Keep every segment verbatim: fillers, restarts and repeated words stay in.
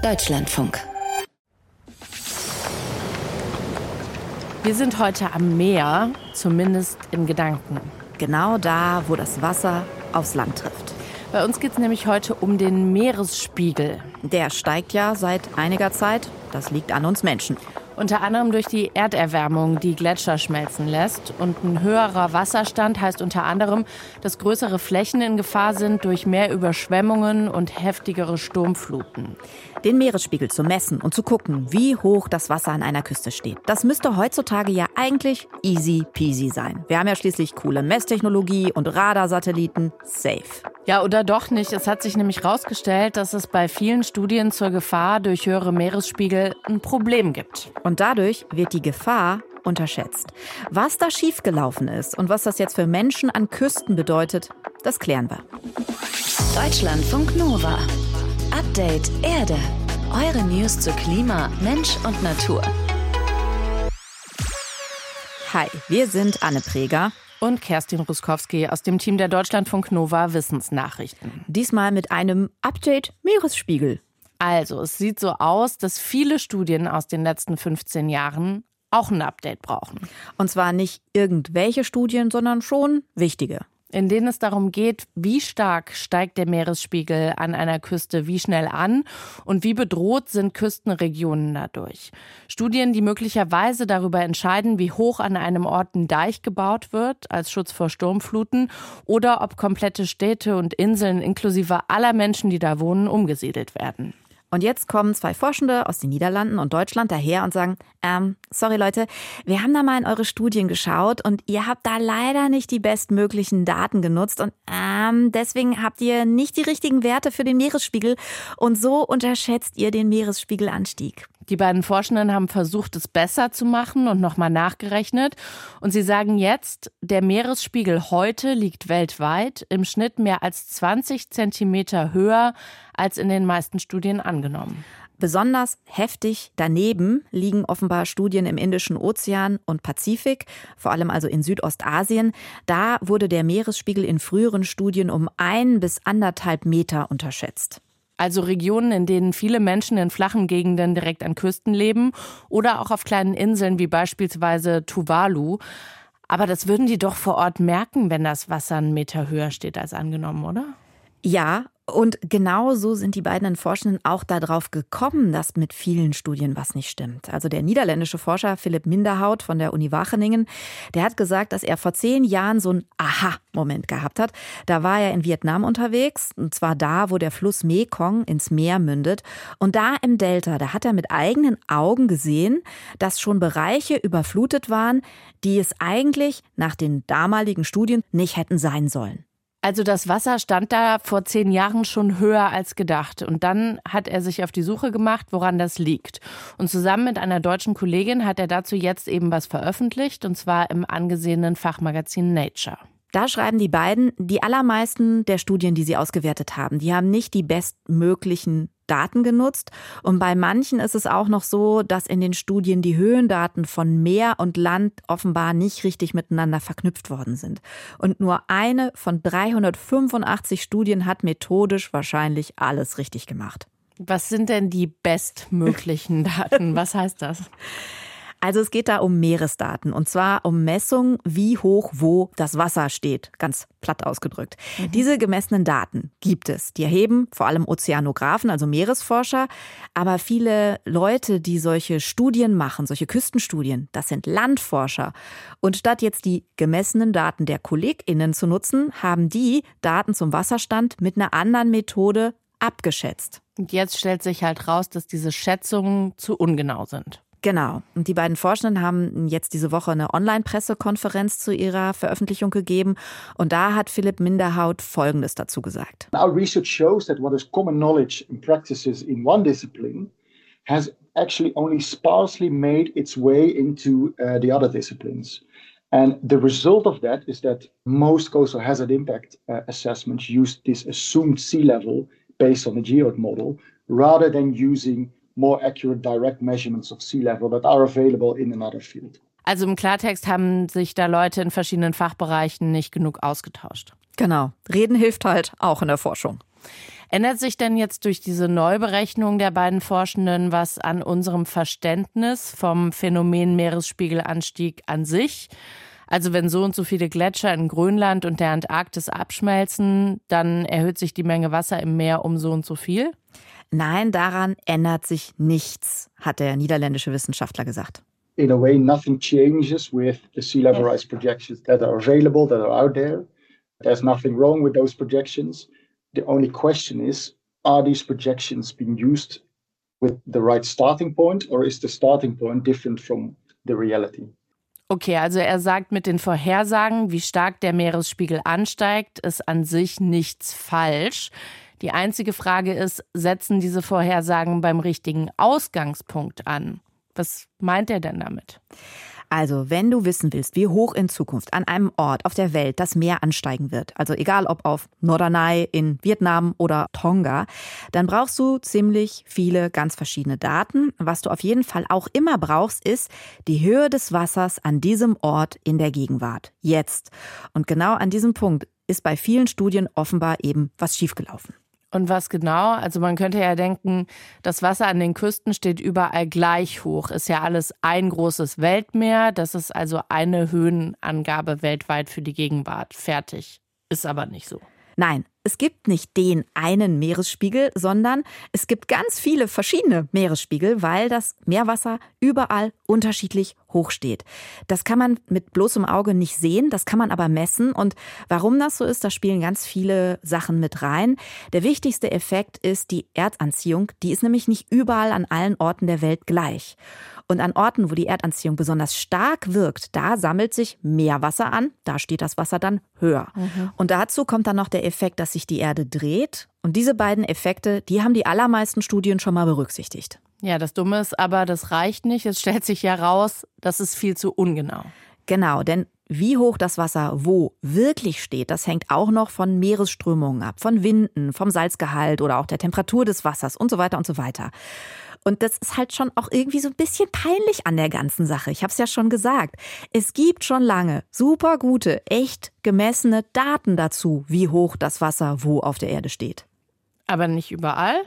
Deutschlandfunk. Wir sind heute am Meer, zumindest in Gedanken. Genau da, wo das Wasser aufs Land trifft. Bei uns geht es nämlich heute um den Meeresspiegel. Der steigt ja seit einiger Zeit. Das liegt an uns Menschen. Unter anderem durch die Erderwärmung, die Gletscher schmelzen lässt. Und ein höherer Wasserstand heißt unter anderem, dass größere Flächen in Gefahr sind durch mehr Überschwemmungen und heftigere Sturmfluten. Den Meeresspiegel zu messen und zu gucken, wie hoch das Wasser an einer Küste steht, das müsste heutzutage ja eigentlich easy peasy sein. Wir haben ja schließlich coole Messtechnologie und Radarsatelliten. Safe. Ja, oder doch nicht. Es hat sich nämlich herausgestellt, dass es bei vielen Studien zur Gefahr durch höhere Meeresspiegel ein Problem gibt. Und dadurch wird die Gefahr unterschätzt. Was da schiefgelaufen ist und was das jetzt für Menschen an Küsten bedeutet, das klären wir. Deutschlandfunk Nova. Update Erde. Eure News zu Klima, Mensch und Natur. Hi, wir sind Anne Preger und Kerstin Ruskowski aus dem Team der Deutschlandfunk Nova Wissensnachrichten. Diesmal mit einem Update Meeresspiegel. Also, es sieht so aus, dass viele Studien aus den letzten fünfzehn Jahren auch ein Update brauchen. Und zwar nicht irgendwelche Studien, sondern schon wichtige. In denen es darum geht, wie stark steigt der Meeresspiegel an einer Küste wie schnell an und wie bedroht sind Küstenregionen dadurch. Studien, die möglicherweise darüber entscheiden, wie hoch an einem Ort ein Deich gebaut wird als Schutz vor Sturmfluten oder ob komplette Städte und Inseln inklusive aller Menschen, die da wohnen, umgesiedelt werden. Und jetzt kommen zwei Forschende aus den Niederlanden und Deutschland daher und sagen, ähm, sorry Leute, wir haben da mal in eure Studien geschaut und ihr habt da leider nicht die bestmöglichen Daten genutzt und ähm, deswegen habt ihr nicht die richtigen Werte für den Meeresspiegel und so unterschätzt ihr den Meeresspiegelanstieg. Die beiden Forschenden haben versucht, es besser zu machen und nochmal nachgerechnet. Und sie sagen jetzt, der Meeresspiegel heute liegt weltweit im Schnitt mehr als zwanzig Zentimeter höher als in den meisten Studien angenommen. Besonders heftig daneben liegen offenbar Studien im Indischen Ozean und Pazifik, vor allem also in Südostasien. Da wurde der Meeresspiegel in früheren Studien um ein bis anderthalb Meter unterschätzt. Also Regionen, in denen viele Menschen in flachen Gegenden direkt an Küsten leben oder auch auf kleinen Inseln wie beispielsweise Tuvalu. Aber das würden die doch vor Ort merken, wenn das Wasser einen Meter höher steht als angenommen, oder? Ja, und genau so sind die beiden Forschenden auch darauf gekommen, dass mit vielen Studien was nicht stimmt. Also der niederländische Forscher Philipp Minderhout von der Uni Wageningen, der hat gesagt, dass er vor zehn Jahren so einen Aha-Moment gehabt hat. Da war er in Vietnam unterwegs, und zwar da, wo der Fluss Mekong ins Meer mündet. Und da im Delta, da hat er mit eigenen Augen gesehen, dass schon Bereiche überflutet waren, die es eigentlich nach den damaligen Studien nicht hätten sein sollen. Also das Wasser stand da vor zehn Jahren schon höher als gedacht. Und dann hat er sich auf die Suche gemacht, woran das liegt. Und zusammen mit einer deutschen Kollegin hat er dazu jetzt eben was veröffentlicht, und zwar im angesehenen Fachmagazin Nature. Da schreiben die beiden, die allermeisten der Studien, die sie ausgewertet haben, die haben nicht die bestmöglichen Daten genutzt. Und bei manchen ist es auch noch so, dass in den Studien die Höhendaten von Meer und Land offenbar nicht richtig miteinander verknüpft worden sind. Und nur eine von dreihundertfünfundachtzig Studien hat methodisch wahrscheinlich alles richtig gemacht. Was sind denn die bestmöglichen Daten? Was heißt das? Also es geht da um Meeresdaten, und zwar um Messungen, wie hoch wo das Wasser steht, ganz platt ausgedrückt. Mhm. Diese gemessenen Daten gibt es. Die erheben vor allem Ozeanographen, also Meeresforscher, aber viele Leute, die solche Studien machen, solche Küstenstudien, das sind Landforscher. Und statt jetzt die gemessenen Daten der KollegInnen zu nutzen, haben die Daten zum Wasserstand mit einer anderen Methode abgeschätzt. Und jetzt stellt sich halt raus, dass diese Schätzungen zu ungenau sind. Genau. Und die beiden Forschenden haben jetzt diese Woche eine Online-Pressekonferenz zu ihrer Veröffentlichung gegeben. Und da hat Philipp Minderhout Folgendes dazu gesagt. Our research shows that what is common knowledge and practices in one discipline has actually only sparsely made its way into uh, the other disciplines. And the result of that is that most coastal hazard impact uh, assessments use this assumed sea level based on the GEOD model rather than using more accurate direct measurements of sea level that are available in another field. Also im Klartext haben sich da Leute in verschiedenen Fachbereichen nicht genug ausgetauscht. Genau. Reden hilft halt auch in der Forschung. Ändert sich denn jetzt durch diese Neuberechnung der beiden Forschenden was an unserem Verständnis vom Phänomen Meeresspiegelanstieg an sich? Also wenn so und so viele Gletscher in Grönland und der Antarktis abschmelzen, dann erhöht sich die Menge Wasser im Meer um so und so viel? Nein, daran ändert sich nichts, hat der niederländische Wissenschaftler gesagt. In a way, nothing changes with the sea level rise projections that are available, that are out there. There's nothing wrong with those projections. The only question is, are these projections being used with the right starting point, or is the starting point different from the reality? Okay, also er sagt, mit den Vorhersagen, wie stark der Meeresspiegel ansteigt, ist an sich nichts falsch. Die einzige Frage ist, setzen diese Vorhersagen beim richtigen Ausgangspunkt an? Was meint er denn damit? Also, wenn du wissen willst, wie hoch in Zukunft an einem Ort auf der Welt das Meer ansteigen wird, also egal ob auf Norderney in Vietnam oder Tonga, dann brauchst du ziemlich viele ganz verschiedene Daten. Was du auf jeden Fall auch immer brauchst, ist die Höhe des Wassers an diesem Ort in der Gegenwart, jetzt. Und genau an diesem Punkt ist bei vielen Studien offenbar eben was schiefgelaufen. Und was genau? Also man könnte ja denken, das Wasser an den Küsten steht überall gleich hoch. Ist ja alles ein großes Weltmeer. Das ist also eine Höhenangabe weltweit für die Gegenwart. Fertig. Ist aber nicht so. Nein, es gibt nicht den einen Meeresspiegel, sondern es gibt ganz viele verschiedene Meeresspiegel, weil das Meerwasser überall unterschiedlich hoch steht. Das kann man mit bloßem Auge nicht sehen, das kann man aber messen. Und warum das so ist, da spielen ganz viele Sachen mit rein. Der wichtigste Effekt ist die Erdanziehung. Die ist nämlich nicht überall an allen Orten der Welt gleich. Und an Orten, wo die Erdanziehung besonders stark wirkt, da sammelt sich mehr Wasser an, da steht das Wasser dann höher. Mhm. Und dazu kommt dann noch der Effekt, dass sich die Erde dreht. Und diese beiden Effekte, die haben die allermeisten Studien schon mal berücksichtigt. Ja, das Dumme ist aber, das reicht nicht. Es stellt sich ja raus, das ist viel zu ungenau. Genau, denn wie hoch das Wasser wo wirklich steht, das hängt auch noch von Meeresströmungen ab, von Winden, vom Salzgehalt oder auch der Temperatur des Wassers und so weiter und so weiter. Und das ist halt schon auch irgendwie so ein bisschen peinlich an der ganzen Sache. Ich habe es ja schon gesagt. Es gibt schon lange super gute, echt gemessene Daten dazu, wie hoch das Wasser wo auf der Erde steht. Aber nicht überall?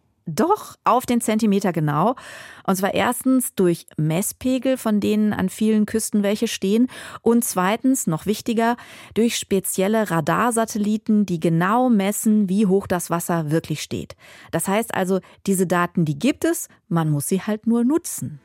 Doch, auf den Zentimeter genau. Und zwar erstens durch Messpegel, von denen an vielen Küsten welche stehen. Und zweitens, noch wichtiger, durch spezielle Radarsatelliten, die genau messen, wie hoch das Wasser wirklich steht. Das heißt also, diese Daten, die gibt es, man muss sie halt nur nutzen.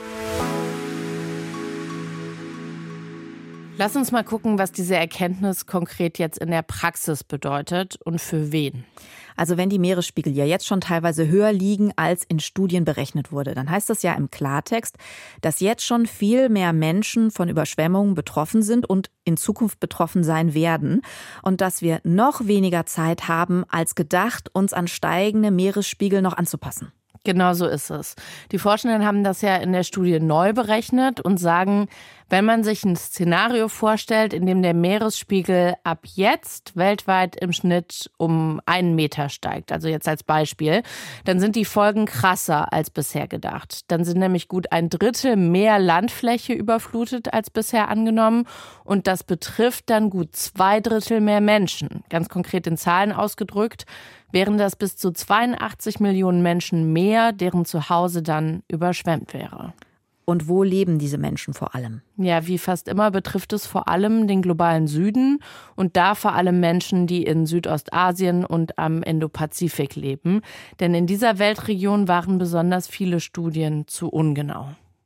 Lass uns mal gucken, was diese Erkenntnis konkret jetzt in der Praxis bedeutet und für wen. Also wenn die Meeresspiegel ja jetzt schon teilweise höher liegen, als in Studien berechnet wurde, dann heißt das ja im Klartext, dass jetzt schon viel mehr Menschen von Überschwemmungen betroffen sind und in Zukunft betroffen sein werden. Und dass wir noch weniger Zeit haben als gedacht, uns an steigende Meeresspiegel noch anzupassen. Genau so ist es. Die Forschenden haben das ja in der Studie neu berechnet und sagen, wenn man sich ein Szenario vorstellt, in dem der Meeresspiegel ab jetzt weltweit im Schnitt um einen Meter steigt, also jetzt als Beispiel, dann sind die Folgen krasser als bisher gedacht. Dann sind nämlich gut ein Drittel mehr Landfläche überflutet als bisher angenommen und das betrifft dann gut zwei Drittel mehr Menschen. Ganz konkret in Zahlen ausgedrückt, wären das bis zu zweiundachtzig Millionen Menschen mehr, deren Zuhause dann überschwemmt wäre. Und wo leben diese Menschen vor allem? Ja, wie fast immer betrifft es vor allem den globalen Süden und da vor allem Menschen, die in Südostasien und am Indopazifik leben. Denn in dieser Weltregion waren besonders viele Studien zu ungenau.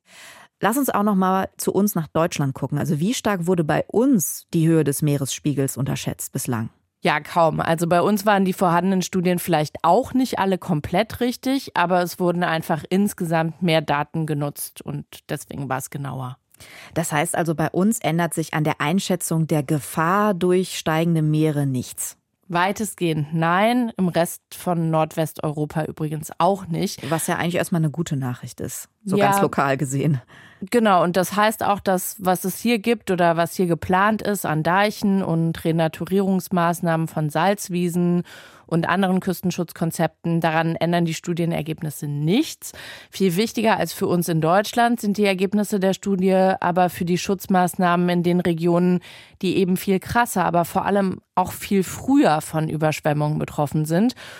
Lass uns auch noch mal zu uns nach Deutschland gucken. Also wie stark wurde bei uns die Höhe des Meeresspiegels unterschätzt bislang? Ja, kaum. Also bei uns waren die vorhandenen Studien vielleicht auch nicht alle komplett richtig, aber es wurden einfach insgesamt mehr Daten genutzt und deswegen war es genauer. Das heißt also, bei uns ändert sich an der Einschätzung der Gefahr durch steigende Meere nichts. Weitestgehend nein, im Rest von Nordwesteuropa übrigens auch nicht. Was ja eigentlich erstmal eine gute Nachricht ist, so ja, ganz lokal gesehen. Genau, und das heißt auch, dass was es hier gibt oder was hier geplant ist an Deichen und Renaturierungsmaßnahmen von Salzwiesen und anderen Küstenschutzkonzepten, daran ändern die Studienergebnisse nichts. Viel wichtiger als für uns in Deutschland sind die Ergebnisse der Studie aber für die Schutzmaßnahmen in den Regionen, die eben viel krasser, aber vor allem auch viel früher von Überschwemmungen betroffen sind.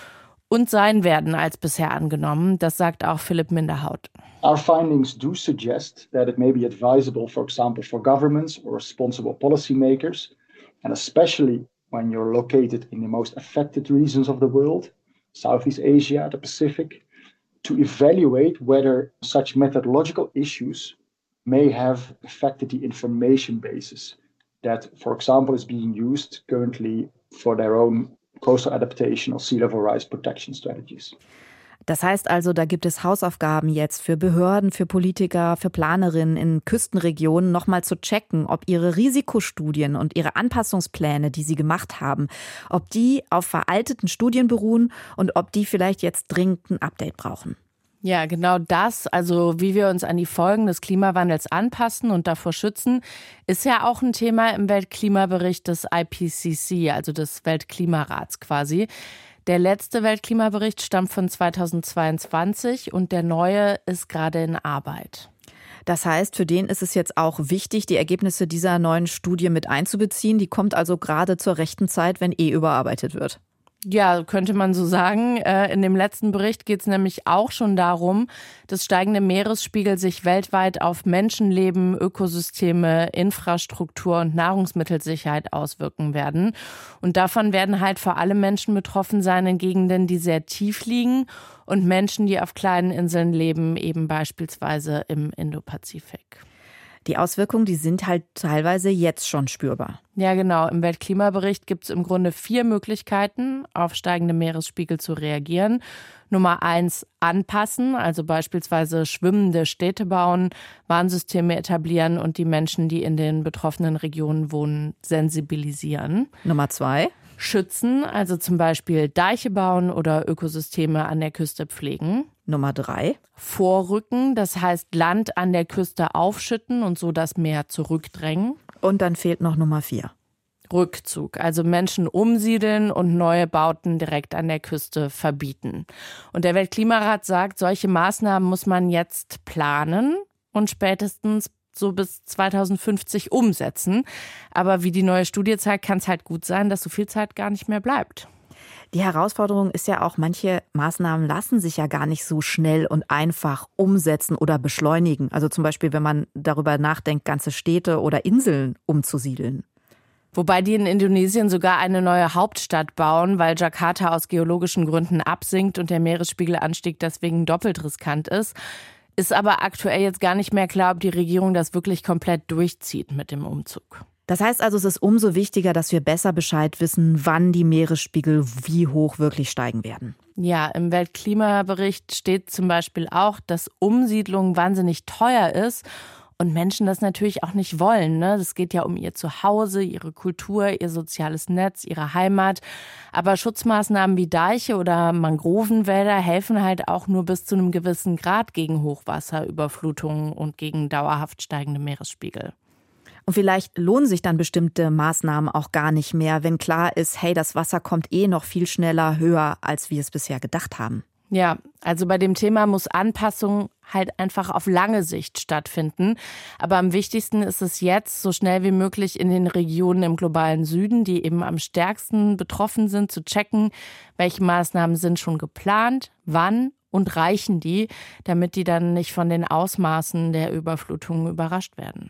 und sein werden als bisher angenommen. Das sagt auch Philipp Minderhout. Our findings do suggest that it may be advisable, for example, for governments or responsible policymakers, and especially when you're located in the most affected regions of the world, Southeast Asia, the Pacific, to evaluate whether such methodological issues may have affected the information basis that, for example, is being used currently for their own coastal adaptation or sea level rise protection strategies. Das heißt also, da gibt es Hausaufgaben jetzt für Behörden, für Politiker, für Planerinnen in Küstenregionen, nochmal zu checken, ob ihre Risikostudien und ihre Anpassungspläne, die sie gemacht haben, ob die auf veralteten Studien beruhen und ob die vielleicht jetzt dringend ein Update brauchen. Ja, genau das, also wie wir uns an die Folgen des Klimawandels anpassen und davor schützen, ist ja auch ein Thema im Weltklimabericht des I P C C, also des Weltklimarats quasi. Der letzte Weltklimabericht stammt von zweitausendzweiundzwanzig und der neue ist gerade in Arbeit. Das heißt, für den ist es jetzt auch wichtig, die Ergebnisse dieser neuen Studie mit einzubeziehen. Die kommt also gerade zur rechten Zeit, wenn eh überarbeitet wird. Ja, könnte man so sagen. In dem letzten Bericht geht es nämlich auch schon darum, dass steigende Meeresspiegel sich weltweit auf Menschenleben, Ökosysteme, Infrastruktur und Nahrungsmittelsicherheit auswirken werden. Und davon werden halt vor allem Menschen betroffen sein in Gegenden, die sehr tief liegen und Menschen, die auf kleinen Inseln leben, eben beispielsweise im Indopazifik. Die Auswirkungen, die sind halt teilweise jetzt schon spürbar. Ja, genau. Im Weltklimabericht gibt es im Grunde vier Möglichkeiten, auf steigende Meeresspiegel zu reagieren. Nummer eins, anpassen, also beispielsweise schwimmende Städte bauen, Warnsysteme etablieren und die Menschen, die in den betroffenen Regionen wohnen, sensibilisieren. Nummer zwei, schützen, also zum Beispiel Deiche bauen oder Ökosysteme an der Küste pflegen. Nummer drei, vorrücken, das heißt Land an der Küste aufschütten und so das Meer zurückdrängen. Und dann fehlt noch Nummer vier. Rückzug, also Menschen umsiedeln und neue Bauten direkt an der Küste verbieten. Und der Weltklimarat sagt, solche Maßnahmen muss man jetzt planen und spätestens so bis zweitausendfünfzig umsetzen. Aber wie die neue Studie zeigt, kann es halt gut sein, dass so viel Zeit gar nicht mehr bleibt. Die Herausforderung ist ja auch, manche Maßnahmen lassen sich ja gar nicht so schnell und einfach umsetzen oder beschleunigen. Also zum Beispiel, wenn man darüber nachdenkt, ganze Städte oder Inseln umzusiedeln. Wobei die in Indonesien sogar eine neue Hauptstadt bauen, weil Jakarta aus geologischen Gründen absinkt und der Meeresspiegelanstieg deswegen doppelt riskant ist. Ist aber aktuell jetzt gar nicht mehr klar, ob die Regierung das wirklich komplett durchzieht mit dem Umzug. Das heißt also, es ist umso wichtiger, dass wir besser Bescheid wissen, wann die Meeresspiegel wie hoch wirklich steigen werden. Ja, im Weltklimabericht steht zum Beispiel auch, dass Umsiedlung wahnsinnig teuer ist und Menschen das natürlich auch nicht wollen. Ne? Das geht ja um ihr Zuhause, ihre Kultur, ihr soziales Netz, ihre Heimat. Aber Schutzmaßnahmen wie Deiche oder Mangrovenwälder helfen halt auch nur bis zu einem gewissen Grad gegen Hochwasser, Überflutungen und gegen dauerhaft steigende Meeresspiegel. Und vielleicht lohnen sich dann bestimmte Maßnahmen auch gar nicht mehr, wenn klar ist, hey, das Wasser kommt eh noch viel schneller höher, als wir es bisher gedacht haben. Ja, also bei dem Thema muss Anpassung halt einfach auf lange Sicht stattfinden. Aber am wichtigsten ist es jetzt, so schnell wie möglich in den Regionen im globalen Süden, die eben am stärksten betroffen sind, zu checken, welche Maßnahmen sind schon geplant, wann und reichen die, damit die dann nicht von den Ausmaßen der Überflutungen überrascht werden.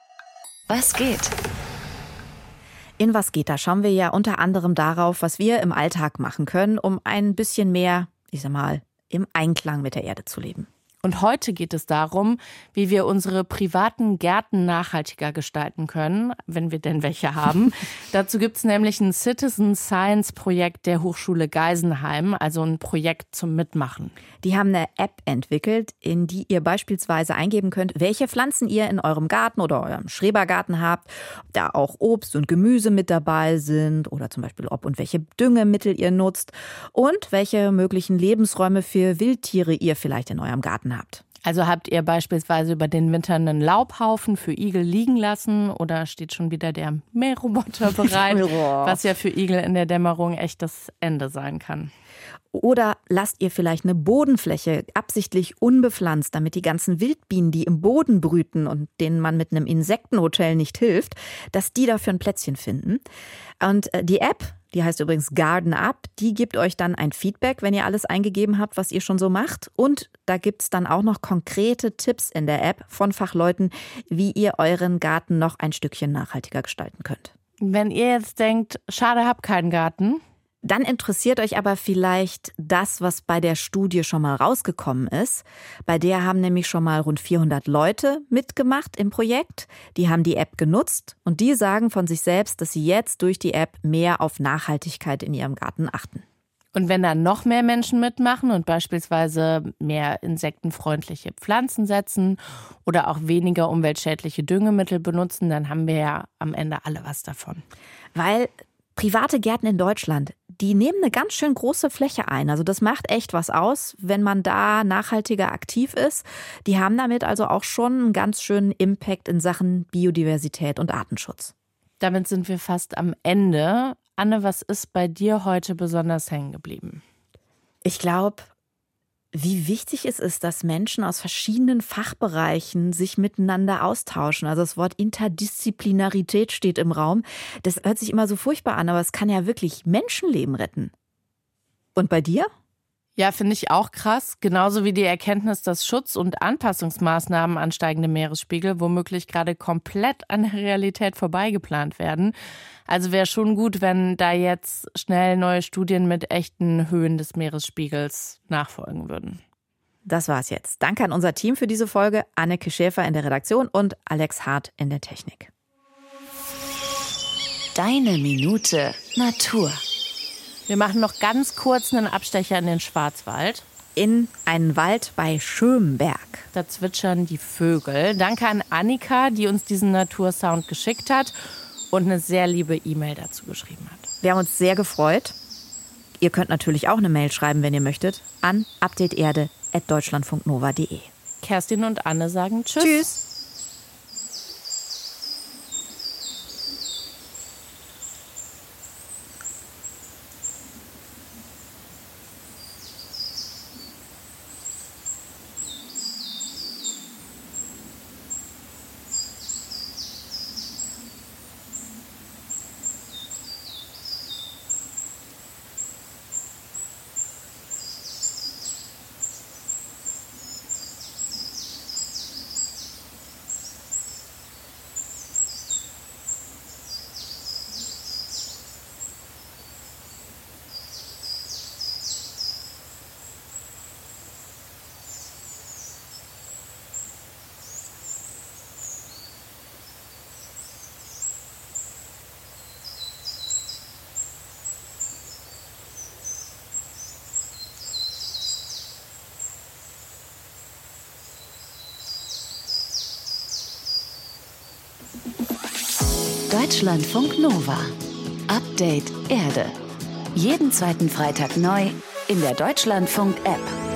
Was geht? In Was geht, da schauen wir ja unter anderem darauf, was wir im Alltag machen können, um ein bisschen mehr, ich sag mal, im Einklang mit der Erde zu leben. Und heute geht es darum, wie wir unsere privaten Gärten nachhaltiger gestalten können, wenn wir denn welche haben. Dazu gibt es nämlich ein Citizen Science Projekt der Hochschule Geisenheim, also ein Projekt zum Mitmachen. Die haben eine App entwickelt, in die ihr beispielsweise eingeben könnt, welche Pflanzen ihr in eurem Garten oder eurem Schrebergarten habt, ob da auch Obst und Gemüse mit dabei sind oder zum Beispiel ob und welche Düngemittel ihr nutzt und welche möglichen Lebensräume für Wildtiere ihr vielleicht in eurem Garten habt. Also habt ihr beispielsweise über den Winter einen Laubhaufen für Igel liegen lassen oder steht schon wieder der Mähroboter bereit, was ja für Igel in der Dämmerung echt das Ende sein kann. Oder lasst ihr vielleicht eine Bodenfläche absichtlich unbepflanzt, damit die ganzen Wildbienen, die im Boden brüten und denen man mit einem Insektenhotel nicht hilft, dass die dafür ein Plätzchen finden. Und die App, die heißt übrigens Garden Up. Die gibt euch dann ein Feedback, wenn ihr alles eingegeben habt, was ihr schon so macht. Und da gibt es dann auch noch konkrete Tipps in der App von Fachleuten, wie ihr euren Garten noch ein Stückchen nachhaltiger gestalten könnt. Wenn ihr jetzt denkt, schade, hab keinen Garten, dann interessiert euch aber vielleicht das, was bei der Studie schon mal rausgekommen ist. Bei der haben nämlich schon mal rund vierhundert Leute mitgemacht im Projekt. Die haben die App genutzt und die sagen von sich selbst, dass sie jetzt durch die App mehr auf Nachhaltigkeit in ihrem Garten achten. Und wenn da noch mehr Menschen mitmachen und beispielsweise mehr insektenfreundliche Pflanzen setzen oder auch weniger umweltschädliche Düngemittel benutzen, dann haben wir ja am Ende alle was davon. Weil private Gärten in Deutschland, die nehmen eine ganz schön große Fläche ein. Also das macht echt was aus, wenn man da nachhaltiger aktiv ist. Die haben damit also auch schon einen ganz schönen Impact in Sachen Biodiversität und Artenschutz. Damit sind wir fast am Ende. Anne, was ist bei dir heute besonders hängen geblieben? Ich glaube, wie wichtig es ist, dass Menschen aus verschiedenen Fachbereichen sich miteinander austauschen. Also das Wort Interdisziplinarität steht im Raum. Das hört sich immer so furchtbar an, aber es kann ja wirklich Menschenleben retten. Und bei dir? Ja, finde ich auch krass. Genauso wie die Erkenntnis, dass Schutz- und Anpassungsmaßnahmen an steigende Meeresspiegel womöglich gerade komplett an der Realität vorbeigeplant werden. Also wäre schon gut, wenn da jetzt schnell neue Studien mit echten Höhen des Meeresspiegels nachfolgen würden. Das war's jetzt. Danke an unser Team für diese Folge. Anneke Schäfer in der Redaktion und Alex Hart in der Technik. Deine Minute Natur. Wir machen noch ganz kurz einen Abstecher in den Schwarzwald. In einen Wald bei Schömberg. Da zwitschern die Vögel. Danke an Annika, die uns diesen Natursound geschickt hat und eine sehr liebe E-Mail dazu geschrieben hat. Wir haben uns sehr gefreut. Ihr könnt natürlich auch eine Mail schreiben, wenn ihr möchtet, an updateerde at deutschlandfunknova punkt de. Kerstin und Anne sagen Tschüss. Tschüss. Deutschlandfunk Nova. Update Erde. Jeden zweiten Freitag neu in der Deutschlandfunk-App.